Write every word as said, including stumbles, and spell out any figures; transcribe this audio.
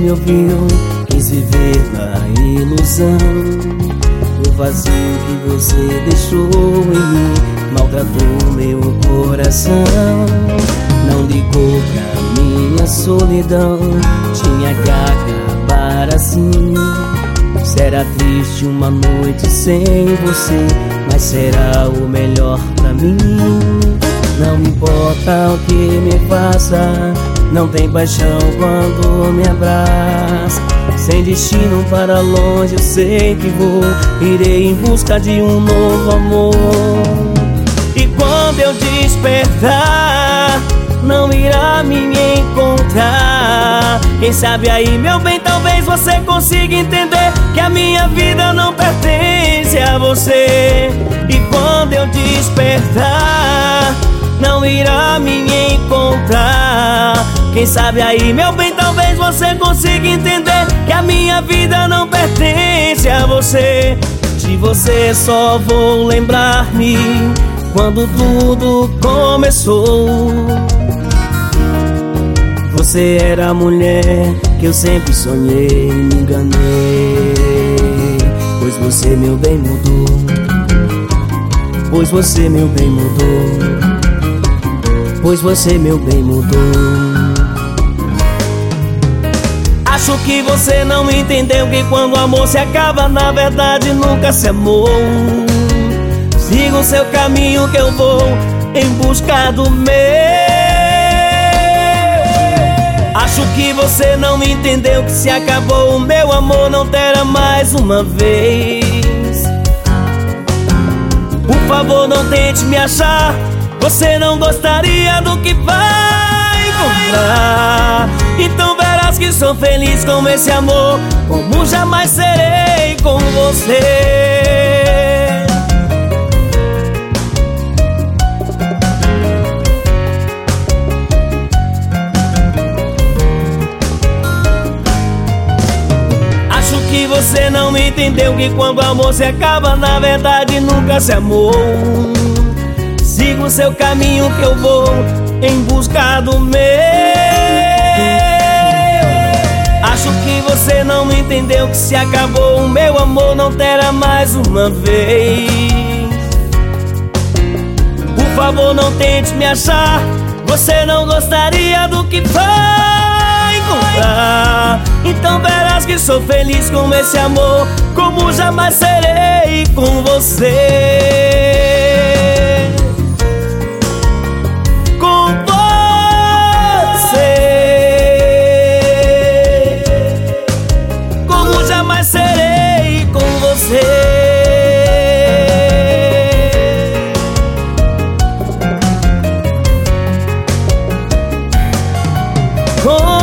me ouviu, quis viver na ilusão. O vazio que você deixou em mim maltratou meu coração. Não ligou pra minha solidão, tinha que acabar assim. Será triste uma noite sem você, mas será o melhor pra mim. Não importa o que me faça, não tem paixão quando me abraça. Sem destino para longe eu sei que vou, irei em busca de um novo amor. E quando eu despertar, não irá me encontrar. Quem sabe aí, meu bem, talvez você consiga entender que a minha vida não pertence a você. E quando eu despertar, não irá me encontrar. Quem sabe aí, meu bem, talvez você consiga entender que a minha vida não pertence a você. De você só vou lembrar-me quando tudo começou. Você era a mulher que eu sempre sonhei, me enganei. Pois você, meu bem, mudou. Pois você, meu bem, mudou. Pois você, meu bem, mudou. Acho que você não entendeu que quando o amor se acaba, na verdade nunca se amou. Siga o seu caminho que eu vou em busca do meu. Acho que você não entendeu que se acabou o meu amor, não terá mais uma vez. Por favor, não tente me achar, você não gostaria do que vai encontrar. Então verás que sou feliz com esse amor, como jamais serei com você. Acho que você não entendeu que quando o amor se acaba, na verdade nunca se amou. Siga o seu caminho que eu vou em busca do meu. Acho que você não entendeu que se acabou o meu amor, não terá mais uma vez. Por favor, não tente me achar, você não gostaria do que vai encontrar. Então verás que sou feliz com esse amor, como jamais serei com você. Serei com você. Com